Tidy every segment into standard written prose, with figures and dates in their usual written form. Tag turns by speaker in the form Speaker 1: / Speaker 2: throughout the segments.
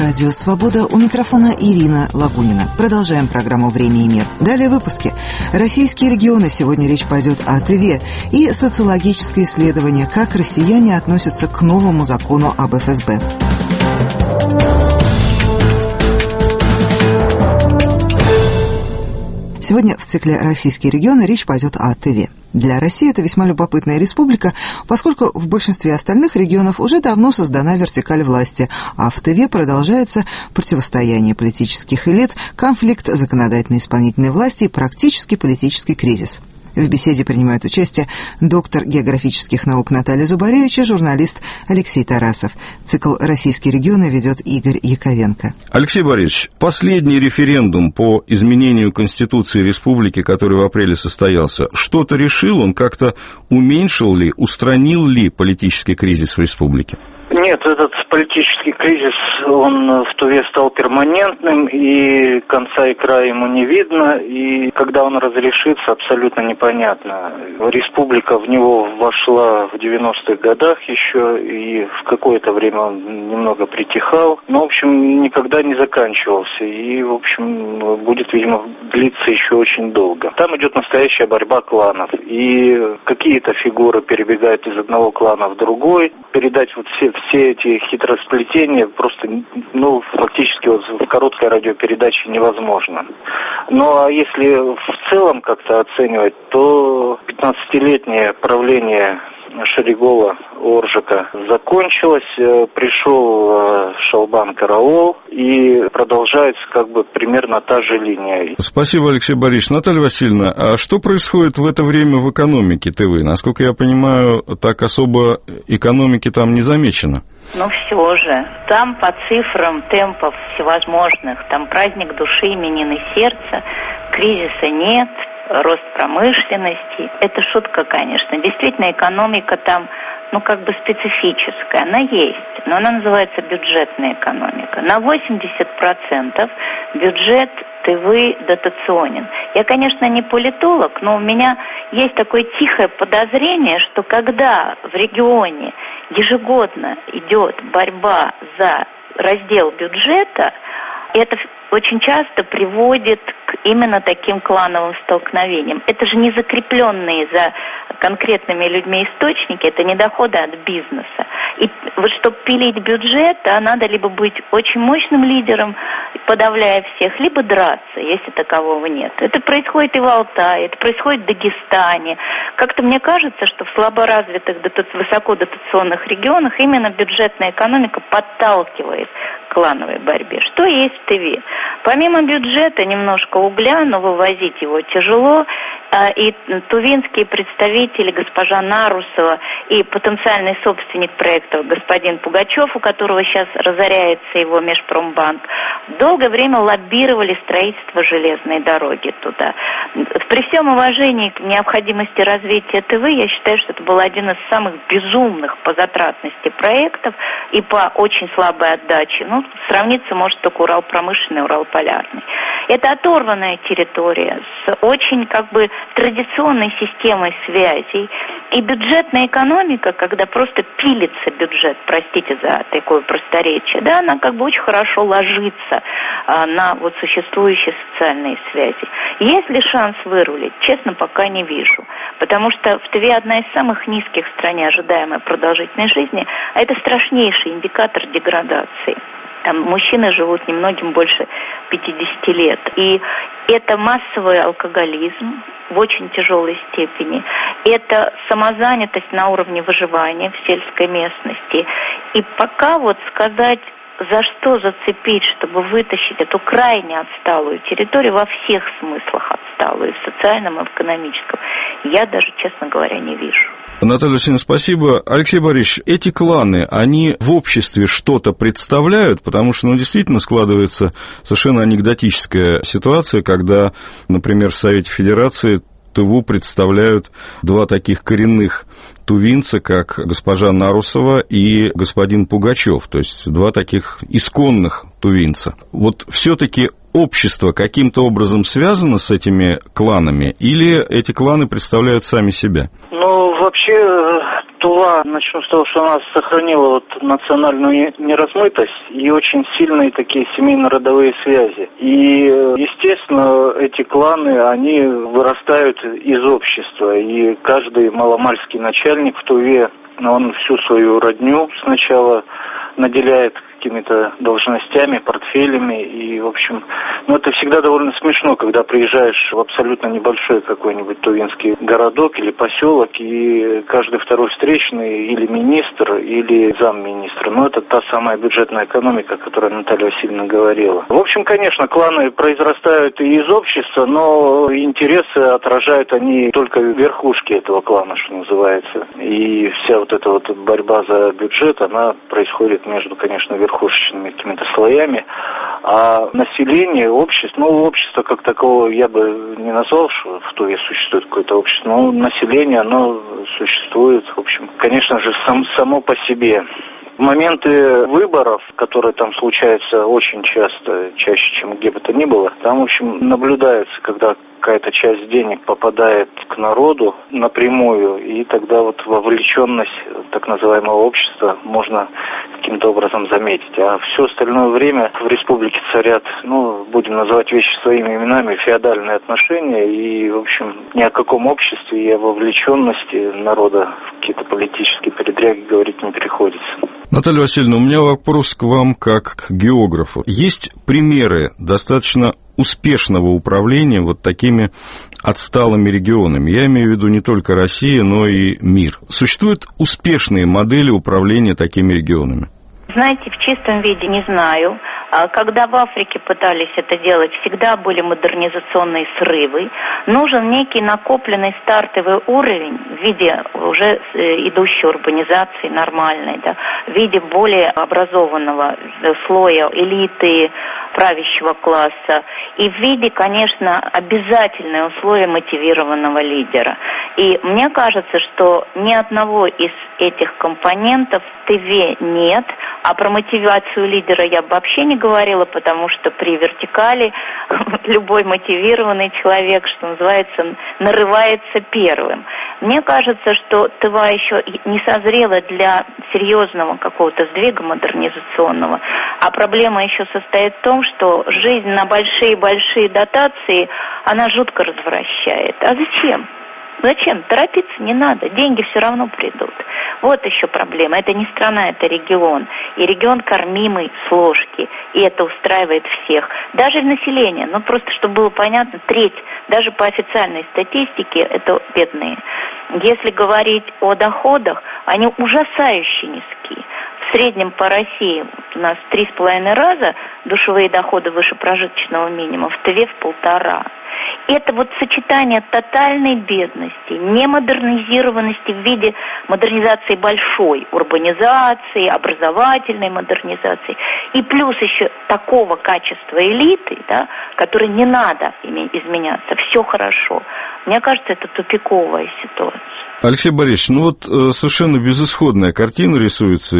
Speaker 1: Радио «Свобода», у микрофона Ирина Лагунина. Продолжаем программу «Время и мир». Далее в выпуске. Российские регионы. Сегодня речь пойдет о Тыве. И социологическое исследование, как россияне относятся к новому закону об ФСБ. Сегодня в цикле «Российские регионы» речь пойдет о Тыве. Для России это весьма любопытная республика, поскольку в большинстве остальных регионов уже давно создана вертикаль власти, а в Тыве продолжается противостояние политических элит, конфликт законодательной и исполнительной власти и практически политический кризис. В беседе принимают участие доктор географических наук Наталья Зубаревич и журналист Алексей Тарасов. Цикл «Российские регионы» ведет Игорь Яковенко.
Speaker 2: Алексей Борисович, последний референдум по изменению Конституции Республики, который в апреле состоялся, что-то решил? Он как-то уменьшил ли, устранил ли политический кризис в республике?
Speaker 3: Нет, этот политический кризис, он в Туве стал перманентным, и конца и края ему не видно, и когда он разрешится, абсолютно непонятно. Республика в него вошла в 90-х годах еще, и в какое-то время он немного притихал, но, в общем, никогда не заканчивался, и, в общем, будет, видимо, длиться еще очень долго. Там идет настоящая борьба кланов, и какие-то фигуры перебегают из одного клана в другой, передать вот все эти хитросплетения просто, фактически вот в короткой радиопередаче невозможно. Ну, а если в целом как-то оценивать, то 15-летнее правление Шаригова Оржика закончилось, пришел Шалбан Караул, и продолжается примерно та же линия.
Speaker 2: Спасибо, Алексей Борисович. Наталья Васильевна, а что происходит в это время в экономике Тывы? Насколько я понимаю, так особо экономики там не замечено.
Speaker 4: Ну, все же. Там по цифрам темпов всевозможных, там праздник души, именины сердца, кризиса нет, рост промышленности. Это шутка, конечно. Действительно, экономика там, специфическая. Она есть, но она называется бюджетная экономика. На 80% бюджет Тывы дотационен. Я, конечно, не политолог, но у меня есть такое тихое подозрение, что когда в регионе ежегодно идет борьба за раздел бюджета, это очень часто приводит к именно таким клановым столкновениям. Это же не закрепленные за конкретными людьми источники, это не доходы от бизнеса. И вот чтобы пилить бюджет, надо либо быть очень мощным лидером, подавляя всех, либо драться, если такового нет. Это происходит и в Алтае, это происходит в Дагестане. Как-то мне кажется, что в слаборазвитых высокодотационных регионах именно бюджетная экономика подталкивает к клановой борьбе. Что есть в Тыве? Помимо бюджета немножко угля, но вывозить его тяжело, и тувинские представители, госпожа Нарусова, и потенциальный собственник проекта господин Пугачев, у которого сейчас разоряется его Межпромбанк, долгое время лоббировали строительство железной дороги туда. При всем уважении к необходимости развития Тывы, я считаю, что это был один из самых безумных по затратности проектов и по очень слабой отдаче. Сравниться может только Урал-промышленный, Урал-полярный. Это оторванная территория с очень традиционной системой связей. И бюджетная экономика, когда просто пилится бюджет, простите за такое просторечие, она очень хорошо ложится на существующие социальные связи. Есть ли шанс вырулить? Честно, пока не вижу. Потому что в Тыве одна из самых низких в стране ожидаемой продолжительной жизни, а это страшнейший индикатор деградации. Там мужчины живут немногим больше 50 лет. И это массовый алкоголизм в очень тяжелой степени. Это самозанятость на уровне выживания в сельской местности. И пока сказать, за что зацепить, чтобы вытащить эту крайне отсталую территорию, во всех смыслах отсталую, в социальном и в экономическом, я даже, честно говоря, не вижу.
Speaker 2: Наталья Васильевна, спасибо. Алексей Борисович, эти кланы, они в обществе что-то представляют? Потому что, действительно складывается совершенно анекдотическая ситуация, когда, например, в Совете Федерации Тыву представляют два таких коренных тувинца, как госпожа Нарусова и господин Пугачев, то есть два таких исконных тувинца. Все-таки общество каким-то образом связано с этими кланами, или эти кланы представляют сами себя?
Speaker 3: Вообще, Тува, начну с того, что она сохранила вот национальную неразмытость и очень сильные такие семейно-родовые связи. И, естественно, эти кланы, они вырастают из общества. И каждый маломальский начальник в Туве, он всю свою родню сначала наделяет какими-то должностями, портфелями, и, в общем, это всегда довольно смешно, когда приезжаешь в абсолютно небольшой какой-нибудь тувинский городок или поселок, и каждый второй встречный или министр, или замминистра. Это та самая бюджетная экономика, о которой Наталья Васильевна говорила. В общем, конечно, кланы произрастают и из общества, но интересы отражают они только верхушки этого клана, что называется. И вся вот эта вот борьба за бюджет, она происходит между, конечно, верхушечными какими-то слоями, а население, общество как такового я бы не назвал, что в Туве существует какое-то общество, но население, оно существует, в общем, конечно же, само по себе. В моменты выборов, которые там случаются очень часто, чаще, чем где бы то ни было, там, в общем, наблюдается, когда какая-то часть денег попадает к народу напрямую, и тогда вот вовлеченность так называемого общества можно каким-то образом заметить. А все остальное время в республике царят, будем называть вещи своими именами, феодальные отношения, и, в общем, ни о каком обществе и о вовлеченности народа в какие-то политические передряги говорить не приходится.
Speaker 2: Наталья Васильевна, у меня вопрос к вам как к географу. Есть примеры достаточно успешного управления вот такими отсталыми регионами? Я имею в виду не только Россия, но и мир. Существуют успешные модели управления такими регионами?
Speaker 4: Знаете, в чистом виде не знаю. Когда в Африке пытались это делать, всегда были модернизационные срывы. Нужен некий накопленный стартовый уровень в виде уже идущей урбанизации нормальной, в виде более образованного слоя элиты, правящего класса, и в виде, конечно, обязательное условие мотивированного лидера. И мне кажется, что ни одного из этих компонентов в ТВ нет, а про мотивацию лидера я бы вообще не говорила, потому что при вертикали любой мотивированный человек, что называется, нарывается первым. Мне кажется, что Тыва еще не созрела для серьезного какого-то сдвига модернизационного, а проблема еще состоит в том, что жизнь на большие-большие дотации, она жутко развращает. А зачем? Зачем? Торопиться не надо, деньги все равно придут. Вот еще проблема. Это не страна, это регион. И регион кормимый с ложки. И это устраивает всех. Даже население. Просто чтобы было понятно, треть, даже по официальной статистике, это бедные. Если говорить о доходах, они ужасающе низкие. В среднем по России у нас 3,5 раза душевые доходы выше прожиточного минимума, в Тыве в 1,5. Это вот сочетание тотальной бедности, немодернизированности в виде модернизации большой, урбанизации, образовательной модернизации, и плюс еще такого качества элиты, которой не надо изменяться, все хорошо. Мне кажется, это тупиковая ситуация.
Speaker 2: Алексей Борисович, совершенно безысходная картина рисуется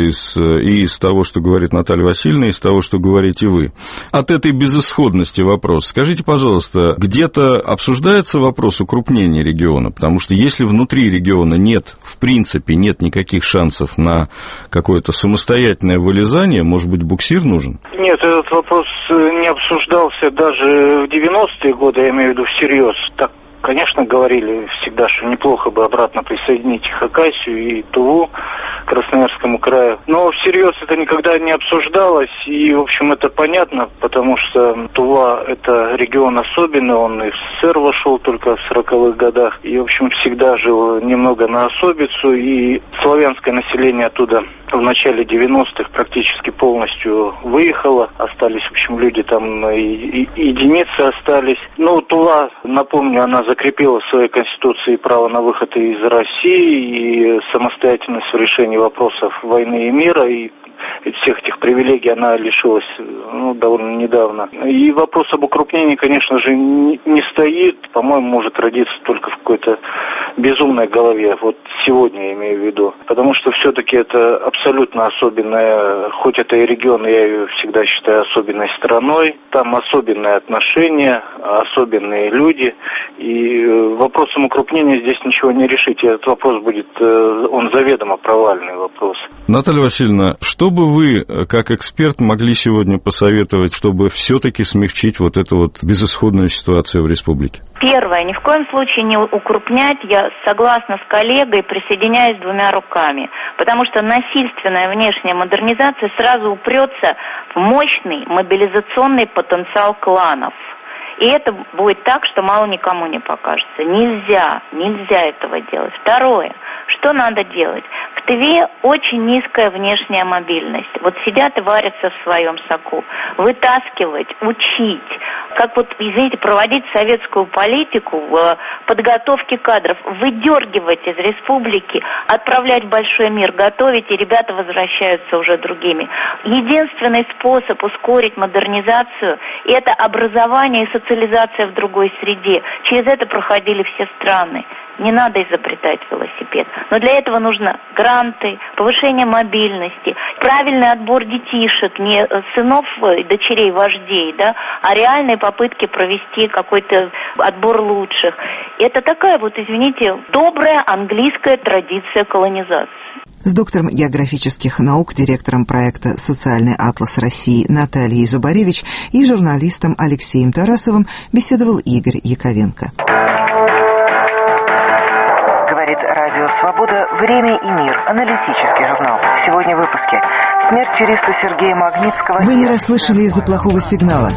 Speaker 2: из того, что говорит Наталья Васильевна, из того, что говорите вы. От этой безысходности вопрос. Скажите, пожалуйста, где-то обсуждается вопрос укрупнения региона? Потому что если внутри региона в принципе, нет никаких шансов на какое-то самостоятельное вылезание, может быть, буксир нужен?
Speaker 3: Нет, этот вопрос не обсуждался даже в 90-е годы, я имею в виду всерьез. Так, конечно, говорили всегда, что неплохо бы обратно присоединить Хакасию и Туву к Красноярскому краю. Но всерьез это никогда не обсуждалось, и, в общем, это понятно, потому что Тува – это регион особенный, он и в СССР вошел только в 40-х годах, и, в общем, всегда жил немного на особицу, и славянское население оттуда в начале 90-х практически полностью выехало, остались, в общем, люди там, и единицы остались. Тува, напомню, она закрепила в своей конституции право на выход из России и самостоятельность в решении вопросов войны и мира, и всех этих привилегий она лишилась довольно недавно. И вопрос об укрупнении, конечно же, не стоит. По-моему, может родиться только в какой-то безумной голове. Вот сегодня я имею в виду. Потому что все-таки это абсолютно особенная, хоть это и регион, я ее всегда считаю особенной страной. Там особенные отношения, особенные люди. И, в Вопросом укрупнения здесь ничего не решить. Этот вопрос будет, он заведомо провальный вопрос.
Speaker 2: Наталья Васильевна, что бы вы, как эксперт, могли сегодня посоветовать, чтобы все-таки смягчить вот эту вот безысходную ситуацию в республике?
Speaker 4: Первое, ни в коем случае не укрупнять, я согласна с коллегой, присоединяюсь двумя руками, потому что насильственная внешняя модернизация сразу упрется в мощный мобилизационный потенциал кланов. И это будет так, что мало никому не покажется. Нельзя этого делать. Второе, что надо делать? В Тыве очень низкая внешняя мобильность. Вот сидят и варятся в своем соку. Вытаскивать, учить, как вот, извините, проводить советскую политику в подготовке кадров, выдергивать из республики, отправлять в большой мир, готовить, и ребята возвращаются уже другими. Единственный способ ускорить модернизацию – это образование и социализация в другой среде. Через это проходили все страны. Не надо изобретать велосипед. Но для этого нужно гранты, повышение мобильности, правильный отбор детишек, не сынов и дочерей вождей, да, а реальные попытки провести какой-то отбор лучших. Это такая вот, извините, добрая английская традиция колонизации.
Speaker 1: С доктором географических наук, директором проекта «Социальный атлас России» Натальей Зубаревич и журналистом Алексеем Тарасовым беседовал Игорь Яковенко.
Speaker 5: Говорит Радио Свобода. Время и мир. Аналитический журнал. Сегодня в выпуске. Смерть юриста Сергея Магнитского.
Speaker 1: Вы не расслышали из-за плохого сигнала.